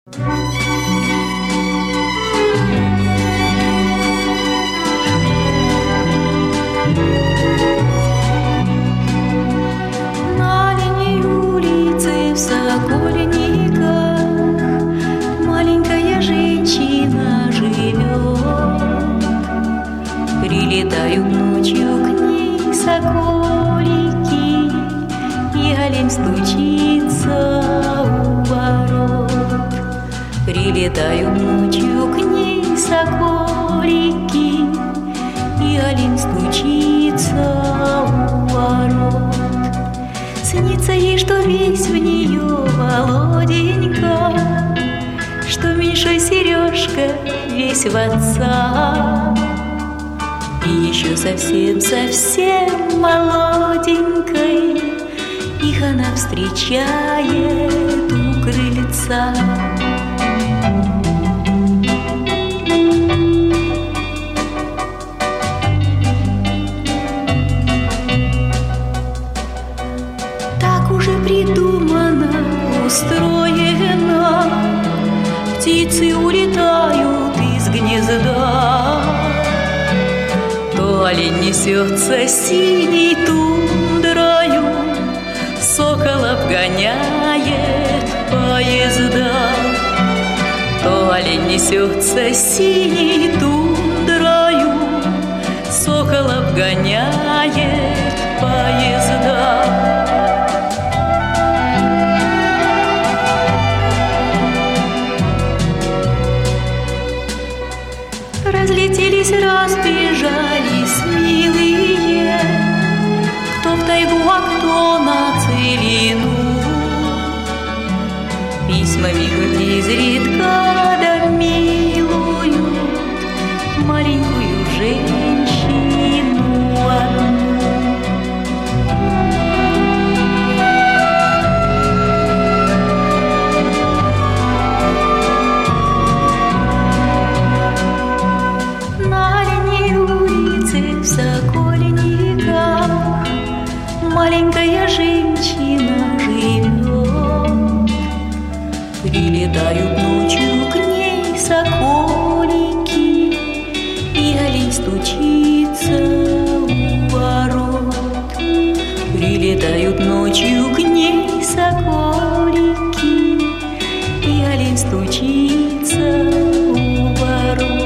На линии улицы в Сокольниках маленькая женщина живет. Прилетают ночью к ней соколики, и олень стучится у ворот. Прилетают ночью к ней соколики, и олень стучится у ворот. Снится ей, что весь в нее Володенька, что меньшой Сережка весь в отца. И еще совсем молоденькой их она встречает у крыльца. Так уже придумано, устроено, птицы улетают из гнезда. То олень несется синей тундрою, сокол обгоняет поезда. То олень несется синей тундрою, сокол обгоняет поезда. Разлетелись, разбежались милые, кто в тайгу, а кто на целину. Письмами хоть изредка да милуют маленькую женщину одну. В Сокольниках маленькая женщина живет. Прилетают ночью к ней соколики, и олень стучится у ворот. Прилетают ночью к ней соколики, и олень стучится у ворот.